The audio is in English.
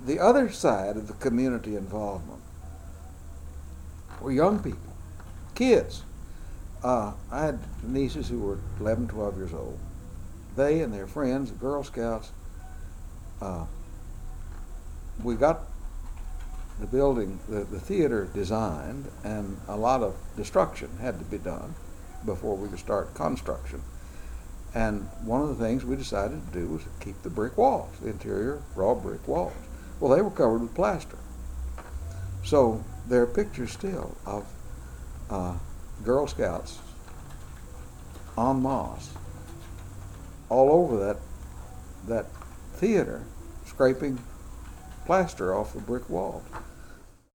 the other side of the community involvement were young people, kids. I had nieces who were 11, 12 years old. They and their friends, the Girl Scouts, we got the building, the theater designed, and a lot of destruction had to be done before we could start construction. And one of the things we decided to do was keep the brick walls, the interior raw brick walls. Well, they were covered with plaster. So there are pictures still of Girl Scouts en masse all over that theater, scraping plaster off the brick walls.